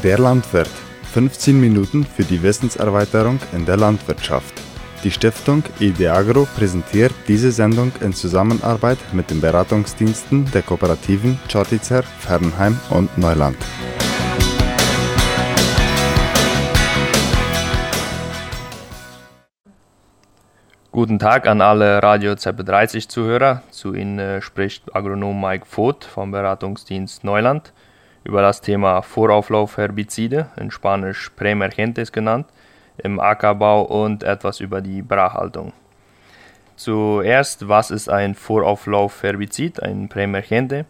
Der Landwirt. 15 Minuten für die Wissenserweiterung in der Landwirtschaft. Die Stiftung IDEAGRO präsentiert diese Sendung in Zusammenarbeit mit den Beratungsdiensten der Kooperativen Čotice, Fernheim und Neuland. Guten Tag an alle Radio ZB30 Zuhörer. Zu Ihnen spricht Agronom Mike Voth vom Beratungsdienst Neuland über das Thema Vorauflaufherbizide, in Spanisch Preemergentes genannt, im Ackerbau und etwas über die Brachhaltung. Zuerst, was ist ein Vorauflaufherbizid, ein Preemergente?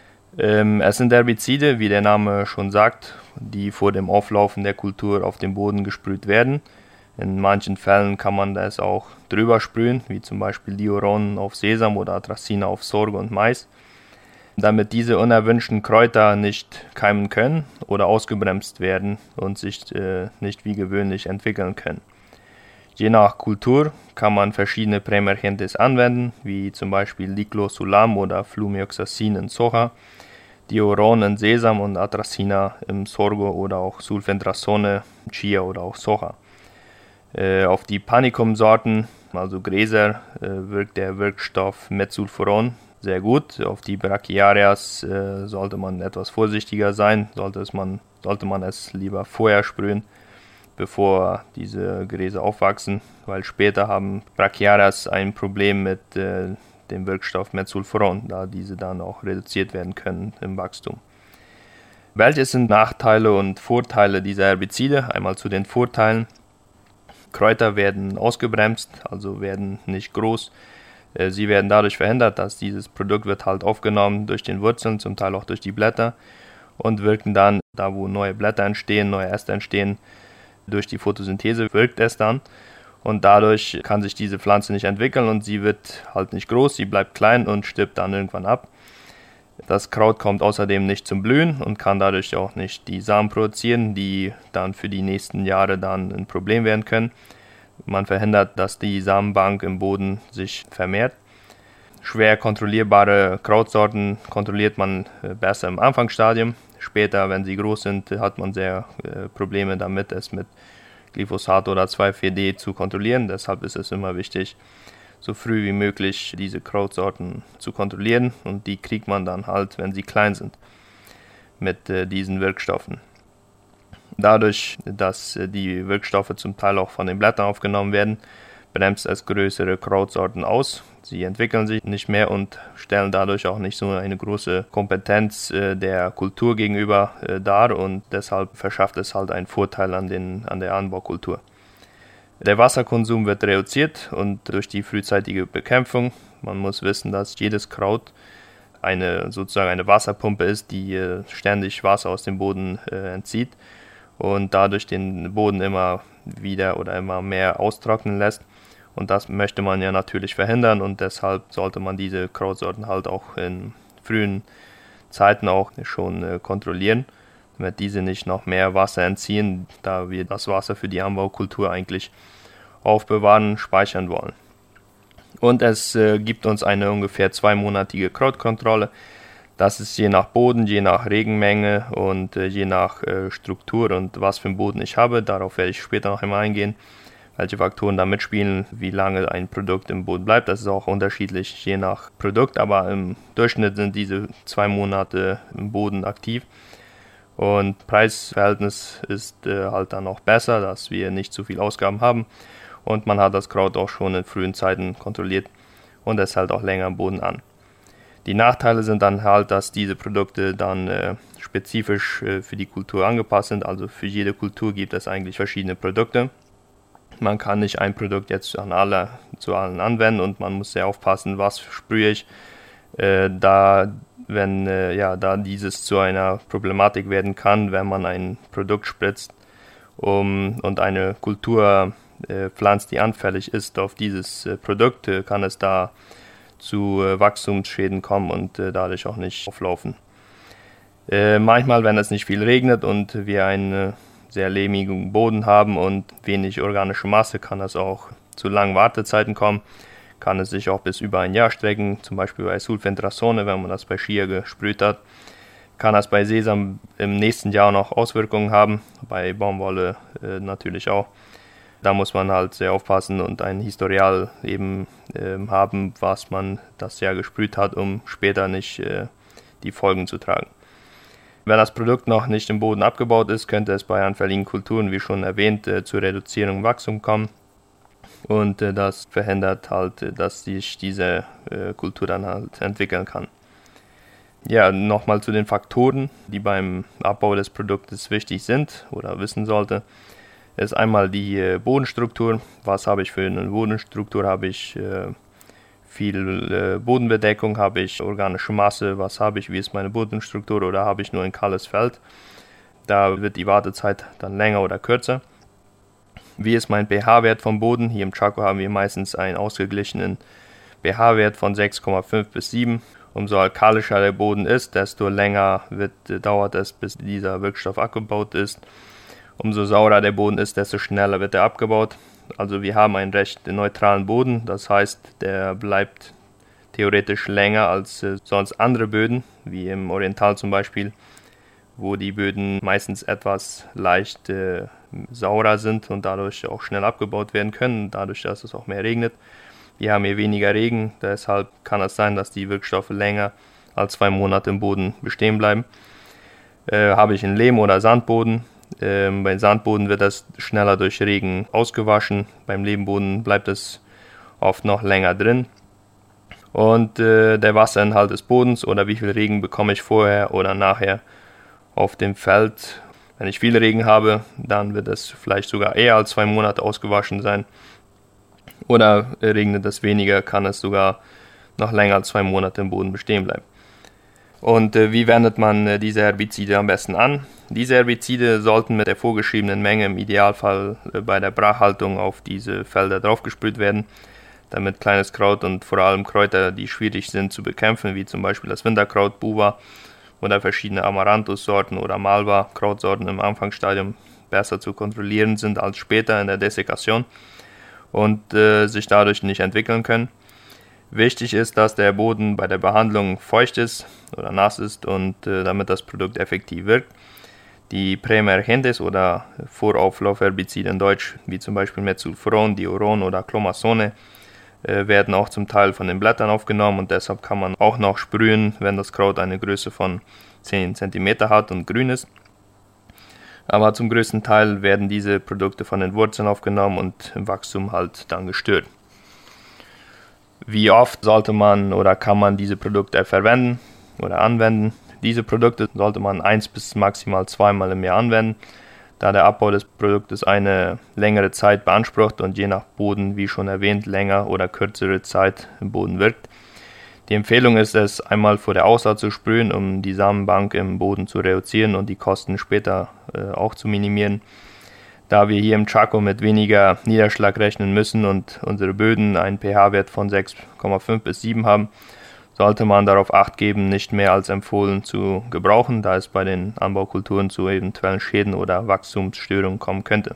Es sind Herbizide, wie der Name schon sagt, die vor dem Auflaufen der Kultur auf den Boden gesprüht werden. In manchen Fällen kann man das auch drüber sprühen, wie zum Beispiel Diuron auf Sesam oder Atracina auf Sorge und Mais, damit diese unerwünschten Kräuter nicht keimen können oder ausgebremst werden und sich nicht wie gewöhnlich entwickeln können. Je nach Kultur kann man verschiedene Preemergentes anwenden, wie zum Beispiel Diclosulam oder Flumioxacin in Soja, Diuron in Sesam und Atracina im Sorgo oder auch Sulfentrazone, Chia oder auch Soja. Auf die Panicum-Sorten, also Gräser, wirkt der Wirkstoff Metsulfuron sehr gut. Auf die Brachiarias sollte man etwas vorsichtiger sein, sollte man es lieber vorher sprühen, bevor diese Gräser aufwachsen, weil später haben Brachiarias ein Problem mit dem Wirkstoff Metsulfuron, da diese dann auch reduziert werden können im Wachstum. Welche sind Nachteile und Vorteile dieser Herbizide? Einmal zu den Vorteilen. Kräuter werden ausgebremst, also werden nicht groß. Sie werden dadurch verhindert, dass dieses Produkt wird halt aufgenommen durch den Wurzeln, zum Teil auch durch die Blätter und wirken dann, da wo neue Blätter entstehen, neue Äste entstehen, durch die Photosynthese wirkt es dann und dadurch kann sich diese Pflanze nicht entwickeln und sie wird halt nicht groß, sie bleibt klein und stirbt dann irgendwann ab. Das Kraut kommt außerdem nicht zum Blühen und kann dadurch auch nicht die Samen produzieren, die dann für die nächsten Jahre dann ein Problem werden können. Man verhindert, dass die Samenbank im Boden sich vermehrt. Schwer kontrollierbare Krautsorten kontrolliert man besser im Anfangsstadium. Später, wenn sie groß sind, hat man sehr Probleme damit, es mit Glyphosat oder 2,4-D zu kontrollieren. Deshalb ist es immer wichtig, so früh wie möglich diese Krautsorten zu kontrollieren und die kriegt man dann halt, wenn sie klein sind, mit diesen Wirkstoffen. Dadurch, dass die Wirkstoffe zum Teil auch von den Blättern aufgenommen werden, bremst es größere Krautsorten aus. Sie entwickeln sich nicht mehr und stellen dadurch auch nicht so eine große Kompetenz der Kultur gegenüber dar und deshalb verschafft es halt einen Vorteil an der Anbaukultur. Der Wasserkonsum wird reduziert und durch die frühzeitige Bekämpfung, man muss wissen, dass jedes Kraut sozusagen eine Wasserpumpe ist, die ständig Wasser aus dem Boden entzieht und dadurch den Boden immer wieder oder immer mehr austrocknen lässt. Und das möchte man ja natürlich verhindern und deshalb sollte man diese Krautsorten halt auch in frühen Zeiten auch schon kontrollieren, damit diese nicht noch mehr Wasser entziehen, da wir das Wasser für die Anbaukultur eigentlich aufbewahren, speichern wollen. Und es gibt uns eine ungefähr 2-monatige Krautkontrolle. Das ist je nach Boden, je nach Regenmenge und je nach Struktur und was für einen Boden ich habe. Darauf werde ich später noch einmal eingehen, welche Faktoren da mitspielen, wie lange ein Produkt im Boden bleibt. Das ist auch unterschiedlich je nach Produkt, aber im Durchschnitt sind diese 2 Monate im Boden aktiv. Und Preisverhältnis ist halt dann auch besser, dass wir nicht zu viel Ausgaben haben. Und man hat das Kraut auch schon in frühen Zeiten kontrolliert und es hält auch länger am Boden an. Die Nachteile sind dann halt, dass diese Produkte dann spezifisch für die Kultur angepasst sind. Also für jede Kultur gibt es eigentlich verschiedene Produkte. Man kann nicht ein Produkt jetzt zu allen anwenden und man muss sehr aufpassen, was sprühe ich, da dieses zu einer Problematik werden kann, wenn man ein Produkt spritzt und eine Kultur pflanzt, die anfällig ist auf dieses Produkt, kann es da zu Wachstumsschäden kommen und dadurch auch nicht auflaufen. Manchmal, wenn es nicht viel regnet und wir einen sehr lehmigen Boden haben und wenig organische Masse, kann es auch zu langen Wartezeiten kommen. Kann es sich auch bis über ein Jahr strecken, zum Beispiel bei Sulfentrazone, wenn man das bei Chia gesprüht hat. kann das bei Sesam im nächsten Jahr noch Auswirkungen haben, bei Baumwolle natürlich auch. Da muss man halt sehr aufpassen und ein Historial eben haben, was man das Jahr gesprüht hat, um später nicht die Folgen zu tragen. Wenn das Produkt noch nicht im Boden abgebaut ist, könnte es bei anfälligen Kulturen, wie schon erwähnt, zur Reduzierung und Wachstum kommen. Und das verhindert halt, dass sich diese Kultur dann halt entwickeln kann. Ja, nochmal zu den Faktoren, die beim Abbau des Produktes wichtig sind oder wissen sollte. Ist einmal die Bodenstruktur. Was habe ich für eine Bodenstruktur? Habe ich viel Bodenbedeckung? Habe ich organische Masse? Was habe ich? Wie ist meine Bodenstruktur? Oder habe ich nur ein kahles Feld? Da wird die Wartezeit dann länger oder kürzer. Wie ist mein pH-Wert vom Boden? Hier im Chaco haben wir meistens einen ausgeglichenen pH-Wert von 6,5 bis 7. Umso alkalischer der Boden ist, desto länger dauert es, bis dieser Wirkstoff abgebaut ist. Umso saurer der Boden ist, desto schneller wird er abgebaut. Also wir haben einen recht neutralen Boden, das heißt, der bleibt theoretisch länger als sonst andere Böden, wie im Oriental zum Beispiel, wo die Böden meistens etwas leicht saurer sind und dadurch auch schnell abgebaut werden können, dadurch, dass es auch mehr regnet. Wir haben hier weniger Regen, deshalb kann es sein, dass die Wirkstoffe länger als 2 Monate im Boden bestehen bleiben. Habe ich einen Lehm- oder Sandboden, beim Sandboden wird das schneller durch Regen ausgewaschen, beim Lehmboden bleibt es oft noch länger drin. Und der Wasserinhalt des Bodens oder wie viel Regen bekomme ich vorher oder nachher auf dem Feld. Wenn ich viel Regen habe, dann wird es vielleicht sogar eher als 2 Monate ausgewaschen sein. Oder regnet es weniger, kann es sogar noch länger als 2 Monate im Boden bestehen bleiben. Und wie wendet man diese Herbizide am besten an? Diese Herbizide sollten mit der vorgeschriebenen Menge im Idealfall bei der Brachhaltung auf diese Felder draufgesprüht werden, damit kleines Kraut und vor allem Kräuter, die schwierig sind zu bekämpfen, wie zum Beispiel das Winterkraut, Buwa oder verschiedene Amaranthus-Sorten oder Malva-Krautsorten im Anfangsstadium besser zu kontrollieren sind als später in der Dessekation und sich dadurch nicht entwickeln können. Wichtig ist, dass der Boden bei der Behandlung feucht ist oder nass ist und damit das Produkt effektiv wirkt. Die Präemergentes oder Vorauflaufherbizide in Deutsch, wie zum Beispiel Methylfuron, Diuron oder Clomasone, werden auch zum Teil von den Blättern aufgenommen und deshalb kann man auch noch sprühen, wenn das Kraut eine Größe von 10 cm hat und grün ist. Aber zum größten Teil werden diese Produkte von den Wurzeln aufgenommen und im Wachstum halt dann gestört. Wie oft sollte man oder kann man diese Produkte verwenden oder anwenden? Diese Produkte sollte man 1 bis maximal 2 Mal im Jahr anwenden, da der Abbau des Produktes eine längere Zeit beansprucht und je nach Boden, wie schon erwähnt, länger oder kürzere Zeit im Boden wirkt. Die Empfehlung ist es, einmal vor der Aussaat zu sprühen, um die Samenbank im Boden zu reduzieren und die Kosten später auch zu minimieren. Da wir hier im Chaco mit weniger Niederschlag rechnen müssen und unsere Böden einen pH-Wert von 6,5 bis 7 haben, sollte man darauf Acht geben, nicht mehr als empfohlen zu gebrauchen, da es bei den Anbaukulturen zu eventuellen Schäden oder Wachstumsstörungen kommen könnte.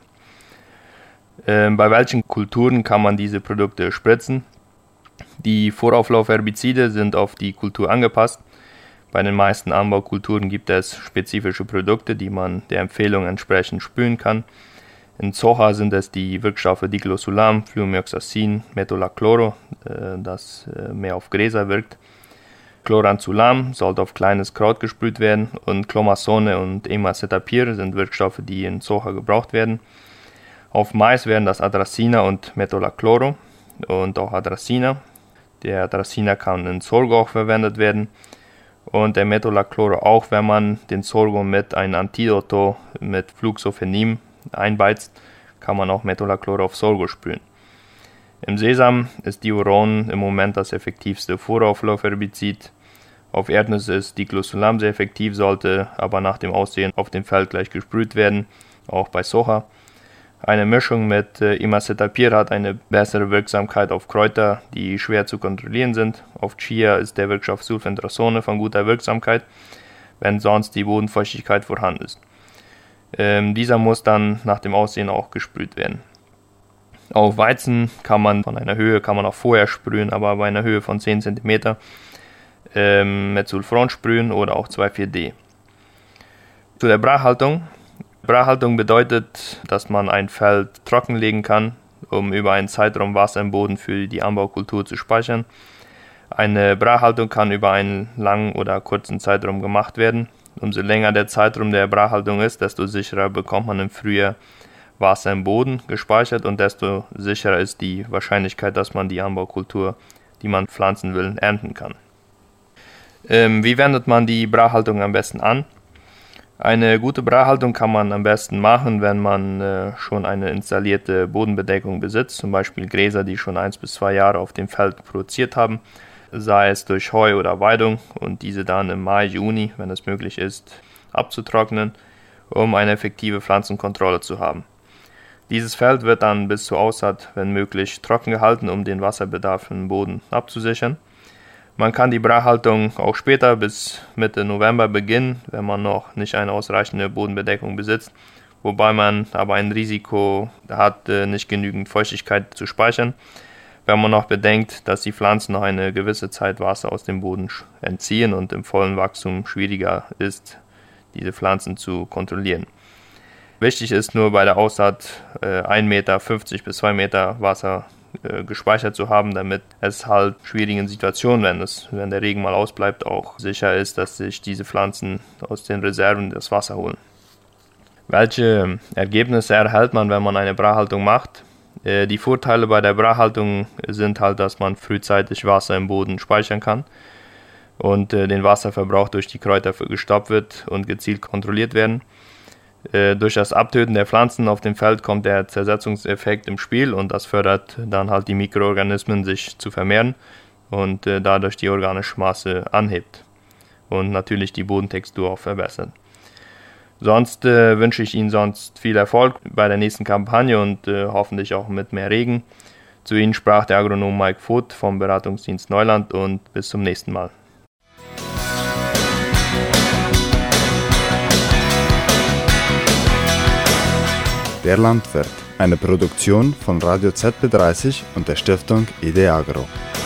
Bei welchen Kulturen kann man diese Produkte spritzen? Die Vorauflaufherbizide sind auf die Kultur angepasst. Bei den meisten Anbaukulturen gibt es spezifische Produkte, die man der Empfehlung entsprechend sprühen kann. In Soja sind es die Wirkstoffe Diclosulam, Flumioxacin, Metolachloro, das mehr auf Gräser wirkt. Chloranzulam sollte auf kleines Kraut gesprüht werden und Clomasone und Imacetapir sind Wirkstoffe, die in Soja gebraucht werden. Auf Mais wären das Adracina und Metolachloro und auch Adracina. Der Adracina kann in Sorgo auch verwendet werden und der Metolachloro auch, wenn man den Sorgo mit einem Antidoto mit Fluxofenim einbeizt, kann man auch Metolachloro auf Sorgo sprühen. Im Sesam ist Diuron im Moment das effektivste Vorauflaufherbizid. Auf Erdnüsse ist Diclosulam sehr effektiv, sollte aber nach dem Aussehen auf dem Feld gleich gesprüht werden, auch bei Soja. Eine Mischung mit Imacetapir hat eine bessere Wirksamkeit auf Kräuter, die schwer zu kontrollieren sind. Auf Chia ist der Wirkstoff Sulfentrazone von guter Wirksamkeit, wenn sonst die Bodenfeuchtigkeit vorhanden ist. Dieser muss dann nach dem Aussehen auch gesprüht werden. Auf Weizen kann man auch vorher sprühen, aber bei einer Höhe von 10 cm Methylfuron sprühen oder auch 2,4-D. Zu der Brachhaltung. Brachhaltung bedeutet, dass man ein Feld trockenlegen kann, um über einen Zeitraum Wasser im Boden für die Anbaukultur zu speichern. Eine Brachhaltung kann über einen langen oder kurzen Zeitraum gemacht werden. Umso länger der Zeitraum der Brachhaltung ist, desto sicherer bekommt man im Frühjahr Wasser im Boden gespeichert und desto sicherer ist die Wahrscheinlichkeit, dass man die Anbaukultur, die man pflanzen will, ernten kann. Wie wendet man die Brachhaltung am besten an? Eine gute Brachhaltung kann man am besten machen, wenn man schon eine installierte Bodenbedeckung besitzt, zum Beispiel Gräser, die schon 1 bis 2 Jahre auf dem Feld produziert haben, sei es durch Heu oder Weidung, und diese dann im Mai, Juni, wenn es möglich ist, abzutrocknen, um eine effektive Pflanzenkontrolle zu haben. Dieses Feld wird dann bis zur Aussaat, wenn möglich, trocken gehalten, um den Wasserbedarf im Boden abzusichern. Man kann die Brachhaltung auch später bis Mitte November beginnen, wenn man noch nicht eine ausreichende Bodenbedeckung besitzt, wobei man aber ein Risiko hat, nicht genügend Feuchtigkeit zu speichern, wenn man noch bedenkt, dass die Pflanzen noch eine gewisse Zeit Wasser aus dem Boden entziehen und im vollen Wachstum schwieriger ist, diese Pflanzen zu kontrollieren. Wichtig ist nur bei der Aussaat 1,50 Meter bis 2 Meter Wasser gespeichert zu haben, damit es halt schwierigen Situationen, wenn der Regen mal ausbleibt, auch sicher ist, dass sich diese Pflanzen aus den Reserven das Wasser holen. Welche Ergebnisse erhält man, wenn man eine Brachhaltung macht? Die Vorteile bei der Brachhaltung sind halt, dass man frühzeitig Wasser im Boden speichern kann und den Wasserverbrauch durch die Kräuter gestoppt wird und gezielt kontrolliert werden. Durch das Abtöten der Pflanzen auf dem Feld kommt der Zersetzungseffekt im Spiel und das fördert dann halt die Mikroorganismen, sich zu vermehren und dadurch die organische Masse anhebt und natürlich die Bodentextur auch verbessert. Sonst wünsche ich Ihnen viel Erfolg bei der nächsten Kampagne und hoffentlich auch mit mehr Regen. Zu Ihnen sprach der Agronom Mike Voth vom Beratungsdienst Neuland und bis zum nächsten Mal. Der Landwirt, eine Produktion von Radio ZB30 und der Stiftung IDEAGRO.